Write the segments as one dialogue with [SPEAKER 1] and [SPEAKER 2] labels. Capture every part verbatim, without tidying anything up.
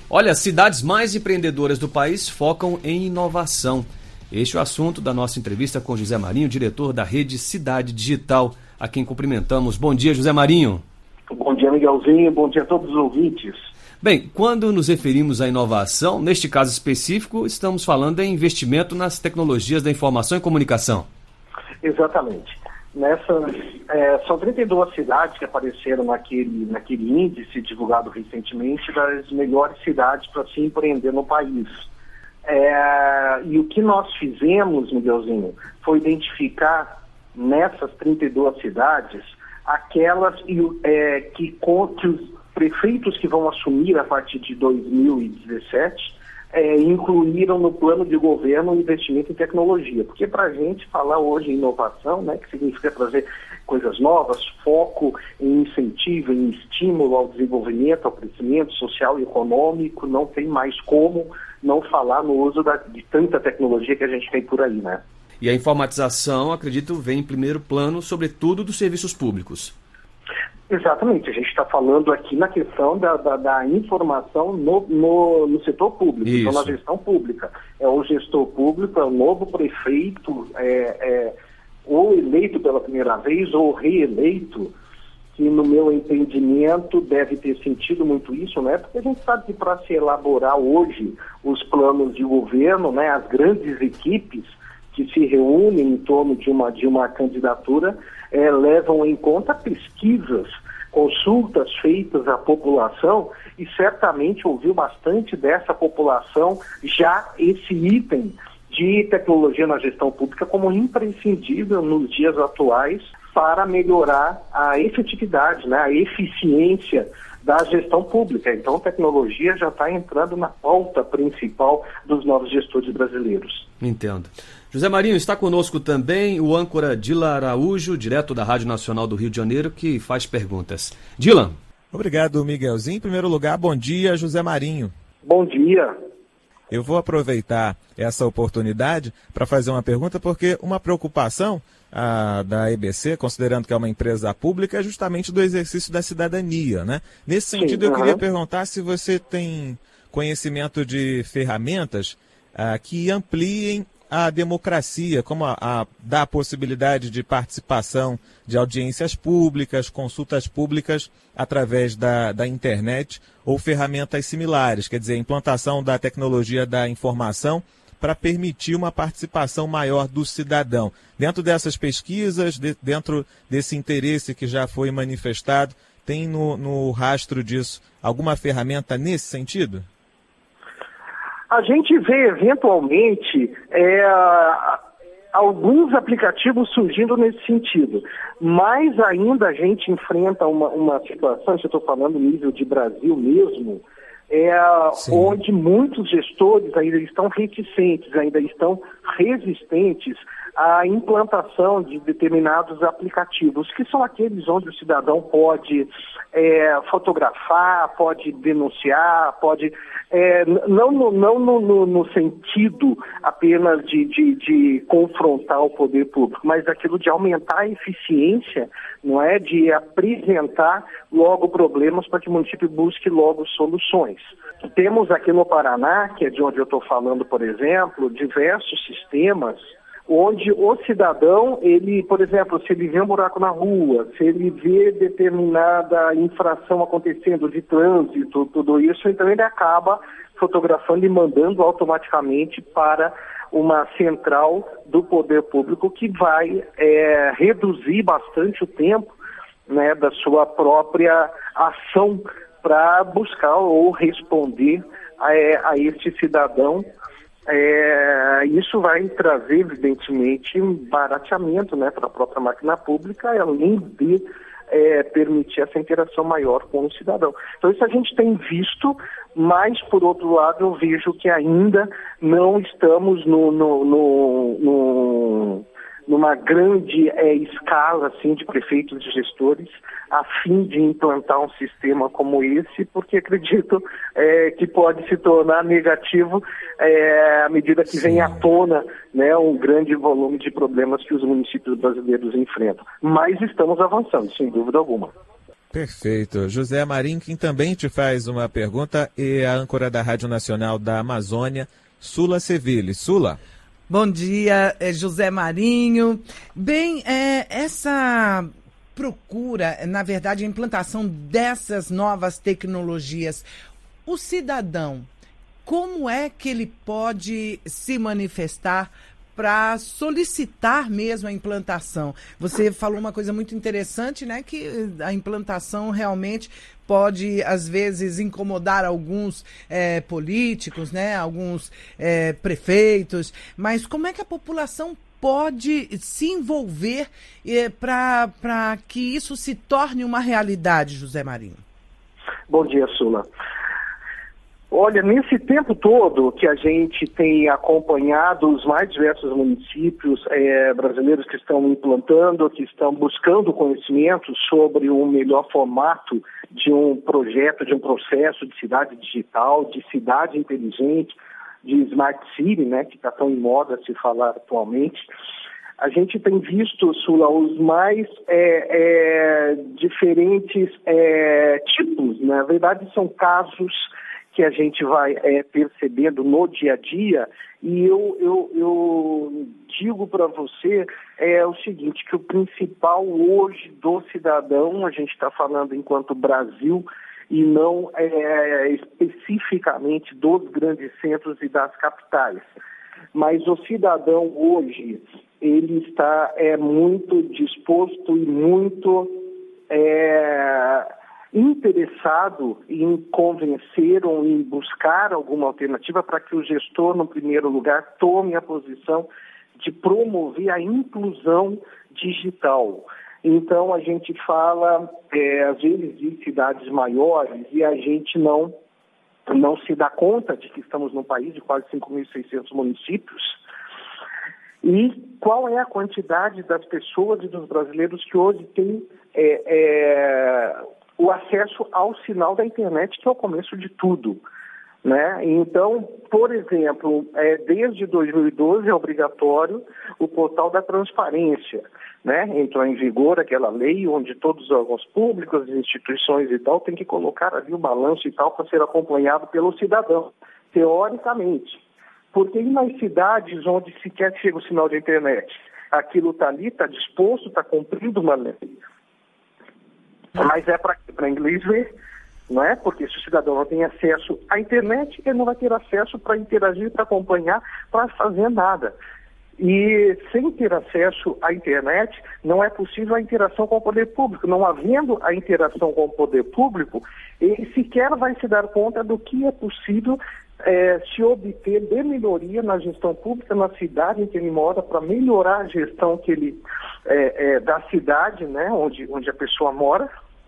[SPEAKER 1] Olha, as cidades mais empreendedoras do país focam em inovação. Este é o assunto da nossa entrevista com José Marinho, diretor da Rede Cidade Digital, a quem cumprimentamos. Bom dia, José Marinho.
[SPEAKER 2] Bom dia, Miguelzinho. Bom dia a todos os ouvintes.
[SPEAKER 1] Bem, quando nos referimos à inovação, neste caso específico, estamos falando em investimento nas tecnologias da informação e comunicação.
[SPEAKER 2] Exatamente. Nessa, é, são trinta e duas cidades que apareceram naquele, naquele índice divulgado recentemente das melhores cidades para se empreender no país. É, e o que nós fizemos, Miguelzinho, foi identificar nessas trinta e duas cidades aquelas é, que, que os prefeitos que vão assumir a partir de dois mil e dezessete é, incluíram no plano de governo o investimento em tecnologia. Porque para a gente falar hoje em inovação, né, que significa trazer coisas novas, foco em incentivo, em estímulo ao desenvolvimento, ao crescimento social e econômico, não tem mais como não falar no uso da, de tanta tecnologia que a gente tem por aí, né?
[SPEAKER 1] E a informatização, acredito, vem em primeiro plano, sobretudo dos serviços públicos.
[SPEAKER 2] Exatamente, a gente está falando aqui na questão da, da, da informação no, no, no setor público,
[SPEAKER 1] Isso.
[SPEAKER 2] Então na gestão pública. É o gestor público, é o novo prefeito, é, é, ou eleito pela primeira vez, ou reeleito, que no meu entendimento deve ter sentido muito isso, né? Porque a gente sabe que para se elaborar hoje os planos de governo, né, as grandes equipes que se reúnem em torno de uma, de uma candidatura, é, levam em conta pesquisas, consultas feitas à população e certamente ouviu bastante dessa população já esse item de tecnologia na gestão pública como imprescindível nos dias atuais para melhorar a efetividade, né, a eficiência da gestão pública. Então, a tecnologia já está entrando na pauta principal dos novos gestores brasileiros.
[SPEAKER 1] Entendo. José Marinho, está conosco também o âncora Dilan Araújo, direto da Rádio Nacional do Rio de Janeiro, que faz perguntas. Dilan.
[SPEAKER 3] Obrigado, Miguelzinho. Em primeiro lugar, bom dia, José Marinho.
[SPEAKER 2] Bom dia.
[SPEAKER 3] Eu vou aproveitar essa oportunidade para fazer uma pergunta, porque uma preocupação a, da E B C, considerando que é uma empresa pública, é justamente do exercício da cidadania, né? Nesse sentido, Sim, eu uhum. queria perguntar se você tem conhecimento de ferramentas a, que ampliem a democracia, como a, a, dá a possibilidade de participação de audiências públicas, consultas públicas através da, da internet ou ferramentas similares, quer dizer, a implantação da tecnologia da informação para permitir uma participação maior do cidadão. Dentro dessas pesquisas, de, dentro desse interesse que já foi manifestado, tem no, no rastro disso alguma ferramenta nesse sentido?
[SPEAKER 2] A gente vê, eventualmente, é, alguns aplicativos surgindo nesse sentido, mas ainda a gente enfrenta uma, uma situação, se eu estou falando nível de Brasil mesmo, é, onde muitos gestores ainda estão reticentes, ainda estão resistentes à implantação de determinados aplicativos, que são aqueles onde o cidadão pode é, fotografar, pode denunciar, pode... É, não no, não no, no, no sentido apenas de, de, de confrontar o poder público, mas aquilo de aumentar a eficiência, não é, de apresentar logo problemas para que o município busque logo soluções. Temos aqui no Paraná, que é de onde eu estou falando, por exemplo, diversos sistemas onde o cidadão, ele, por exemplo, se ele vê um buraco na rua, se ele vê determinada infração acontecendo de trânsito, tudo isso, então ele acaba fotografando e mandando automaticamente para uma central do poder público que vai é, reduzir bastante o tempo, né, da sua própria ação para buscar ou responder a, a este cidadão. É, isso vai trazer, evidentemente, um barateamento, né, para a própria máquina pública, além de é, permitir essa interação maior com o cidadão. Então, isso a gente tem visto, mas, por outro lado, eu vejo que ainda não estamos no, no, no, no, numa grande é, escala assim, de prefeitos e gestores a fim de implantar um sistema como esse, porque acredito é, que pode se tornar negativo é, à medida que Sim. vem à tona, né, um grande volume de problemas que os municípios brasileiros enfrentam. Mas estamos avançando, sem dúvida alguma.
[SPEAKER 3] Perfeito. José Marinho, quem também te faz uma pergunta, é a âncora da Rádio Nacional da Amazônia, Sula Seville. Sula.
[SPEAKER 4] Bom dia, José Marinho. Bem, é, essa procura, na verdade, a implantação dessas novas tecnologias, o cidadão, como é que ele pode se manifestar para solicitar mesmo a implantação? Você falou uma coisa muito interessante, né? Que a implantação realmente pode, às vezes, incomodar alguns é, políticos, né? Alguns é, prefeitos. Mas como é que a população pode se envolver é, para que isso se torne uma realidade, José Marinho?
[SPEAKER 2] Bom dia, Sula. Olha, nesse tempo todo que a gente tem acompanhado os mais diversos municípios é, brasileiros que estão implantando, que estão buscando conhecimento sobre o melhor formato de um projeto, de um processo de cidade digital, de cidade inteligente, de Smart City, né, que está tão em moda se falar atualmente, a gente tem visto, Sula, os mais é, é, diferentes é, tipos. Na verdade, são casos que a gente vai é, percebendo no dia a dia, e eu, eu, eu digo para você é o seguinte, que o principal hoje do cidadão, a gente está falando enquanto Brasil, e não é, especificamente dos grandes centros e das capitais, mas o cidadão hoje, ele está é, muito disposto e muito é, interessado em convencer ou em buscar alguma alternativa para que o gestor, no primeiro lugar, tome a posição de promover a inclusão digital. Então, a gente fala, é, às vezes, de cidades maiores e a gente não, não se dá conta de que estamos num país de quase cinco mil e seiscentos municípios. E qual é a quantidade das pessoas e dos brasileiros que hoje têm é, é, o acesso ao sinal da internet, que é o começo de tudo, né? Então, por exemplo, é, desde dois mil e doze é obrigatório o portal da transparência, né? Entrou em vigor aquela lei onde todos os órgãos públicos, as instituições e tal, têm que colocar ali o balanço e tal para ser acompanhado pelo cidadão, teoricamente. Porque nas cidades onde sequer chega o sinal de internet, aquilo está ali, está disposto, está cumprindo uma lei. Mas é para inglês ver, não é? Porque se o cidadão não tem acesso à internet, ele não vai ter acesso para interagir, para acompanhar, para fazer nada. E sem ter acesso à internet, não é possível a interação com o poder público. Não havendo a interação com o poder público, ele sequer vai se dar conta do que é possível é, se obter de melhoria na gestão pública, na cidade em que ele mora, para melhorar a gestão que ele, é, é, da cidade, né, onde, onde a pessoa mora,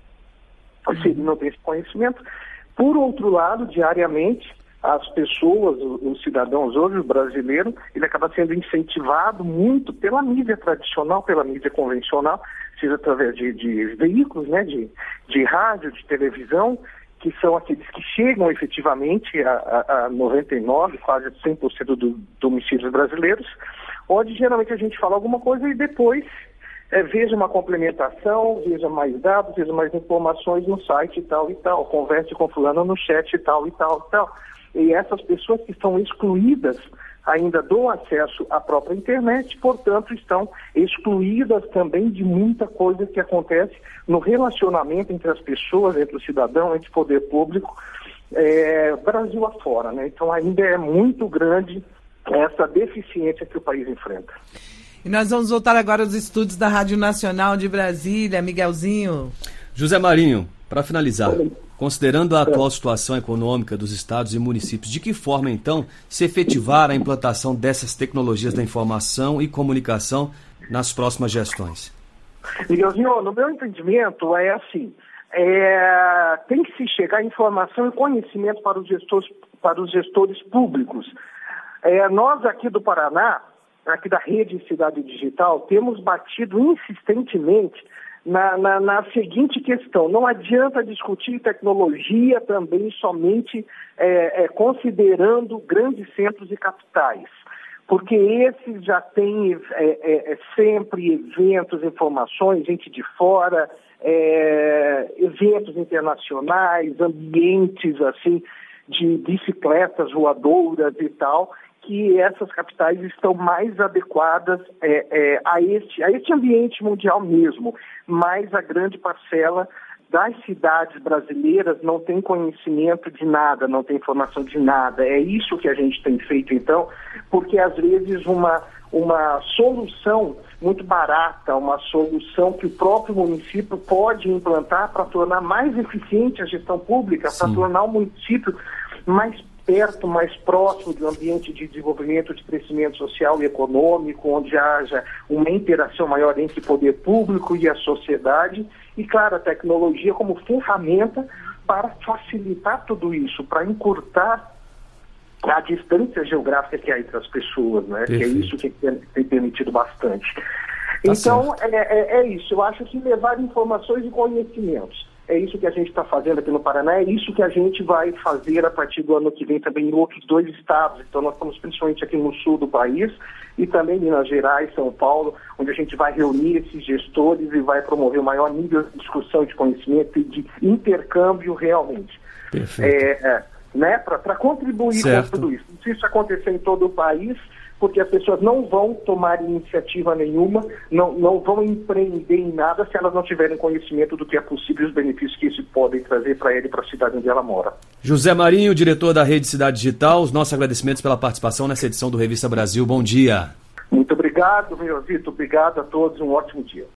[SPEAKER 2] se ele não tem esse conhecimento. Por outro lado, diariamente, as pessoas, os cidadãos hoje, o brasileiro, ele acaba sendo incentivado muito pela mídia tradicional, pela mídia convencional, seja através de, de veículos, né, de, de rádio, de televisão, que são aqueles que chegam efetivamente a, a, a noventa e nove por cento, quase cem por cento dos domicílios brasileiros, onde geralmente a gente fala alguma coisa e depois é, veja uma complementação, veja mais dados, veja mais informações no site e tal e tal, converse com fulano no chat e tal e tal e tal. E essas pessoas que estão excluídas ainda do acesso à própria internet, portanto, estão excluídas também de muita coisa que acontece no relacionamento entre as pessoas, entre o cidadão, entre o poder público, é, Brasil afora, né? Então, ainda é muito grande essa deficiência que o país enfrenta.
[SPEAKER 4] E nós vamos voltar agora aos estúdios da Rádio Nacional de Brasília, Miguelzinho.
[SPEAKER 1] José Marinho, para finalizar, considerando a atual situação econômica dos estados e municípios, de que forma, então, se efetivar a implantação dessas tecnologias da informação e comunicação nas próximas gestões?
[SPEAKER 2] Miguelzinho, no meu entendimento, é assim, é, tem que se chegar a informação e conhecimento para os gestores, para os gestores públicos. É, nós aqui do Paraná, aqui da Rede Cidade Digital, temos batido insistentemente Na, na, na seguinte questão: não adianta discutir tecnologia também somente é, é, considerando grandes centros e capitais, porque esses já têm é, é, sempre eventos, informações, gente de fora, é, eventos internacionais, ambientes assim de bicicletas voadoras e tal, que essas capitais estão mais adequadas é, é, a, este, a este ambiente mundial mesmo, mas a grande parcela das cidades brasileiras não tem conhecimento de nada, não tem informação de nada. É isso que a gente tem feito, então, porque às vezes uma, uma solução muito barata, uma solução que o próprio município pode implantar para tornar mais eficiente a gestão pública, para tornar o município mais perto, mais próximo de um ambiente de desenvolvimento, de crescimento social e econômico, onde haja uma interação maior entre o poder público e a sociedade, e, claro, a tecnologia como ferramenta para facilitar tudo isso, para encurtar a distância geográfica que há entre as pessoas, né? Que é isso que tem permitido bastante. Tá então, é, é, é isso. Eu acho que levar informações e conhecimentos. É isso que a gente está fazendo aqui no Paraná, é isso que a gente vai fazer a partir do ano que vem também em outros dois estados. Então nós estamos principalmente aqui no sul do país e também em Minas Gerais, São Paulo, onde a gente vai reunir esses gestores e vai promover o maior nível de discussão, de conhecimento e de intercâmbio realmente.
[SPEAKER 1] Perfeito.
[SPEAKER 2] É, é, né, para contribuir
[SPEAKER 1] certo.
[SPEAKER 2] com tudo isso. Se isso acontecer em todo o país, porque as pessoas não vão tomar iniciativa nenhuma, não, não vão empreender em nada se elas não tiverem conhecimento do que é possível e os benefícios que isso podem trazer para ele e para a cidade onde ela mora.
[SPEAKER 1] José Marinho, diretor da Rede Cidade Digital, os nossos agradecimentos pela participação nessa edição do Revista Brasil. Bom dia.
[SPEAKER 2] Muito obrigado, meu Vitor. Obrigado a todos. Um ótimo dia.